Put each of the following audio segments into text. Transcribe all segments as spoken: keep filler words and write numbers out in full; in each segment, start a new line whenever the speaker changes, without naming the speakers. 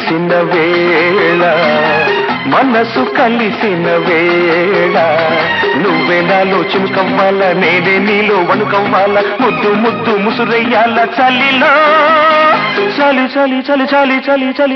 తెలిసిన వేళ మనసు కలిసిన వేళ నువ్వే నాలో చినుకవ్వాల నేనే నీలో వణుకవ్వాల ముద్దు ముద్దు ముసురయ్యాల చలిలో చలి చలి చలి చలి చలి చలి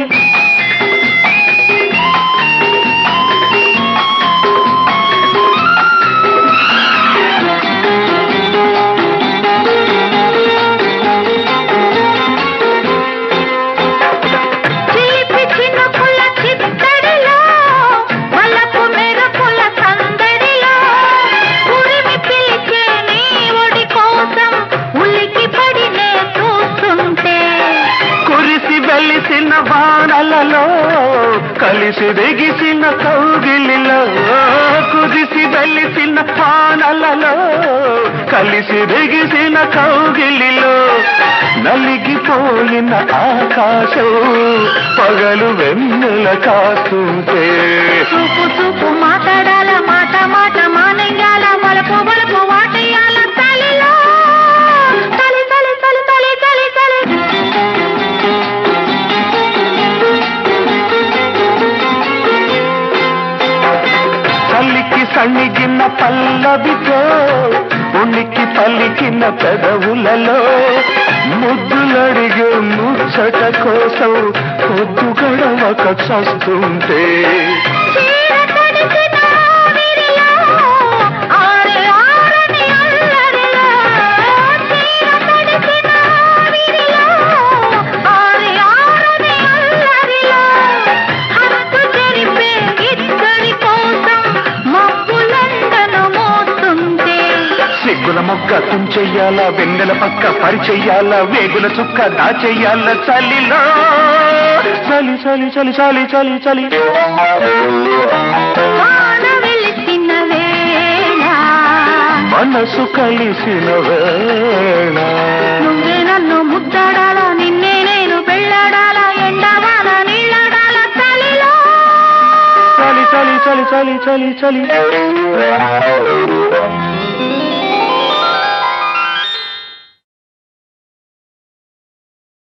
వెలిసిన వానలలో కలిసి దిగిసిన కౌగిలిలో కుదిసి వెలిసిన వానలలో కలిసి దిగిసిన కౌగిలిలో నలిగిపోయిన ఆకాశం పగలు వెన్నెల కాస్తుంటే
చూపు చూపు మాట్లాడాల మాట మాట మానయ్యాల వలపు వలపు వాటయ్యాల తలిలో తలి తలి తలి తలి తలి తలి
తల్లికి సన్నిగిన్న పల్లవితో ఉనికి పలికిన పెదవులలో ముద్దులడిగే ముచ్చట కోసం పొద్దు గడవక చస్తుంటే సిగ్గుల మొక్క తుంచెయ్యాల వెన్నెల పక్క పరిచెయ్యాల వేగుల చుక్క దాచెయ్యాల చలిలో చలి చలి చలి చలి చలి చలి
వెలిసిన వేళ
మనసు కలిసిన వేళ
నువ్వే నన్ను ముద్దాడాలా నిన్నే నేను పెళ్ళాడాలా ఎండవాల నీళ్ళడాల చలిలో
చలి చలి చలి చలి చలి చలి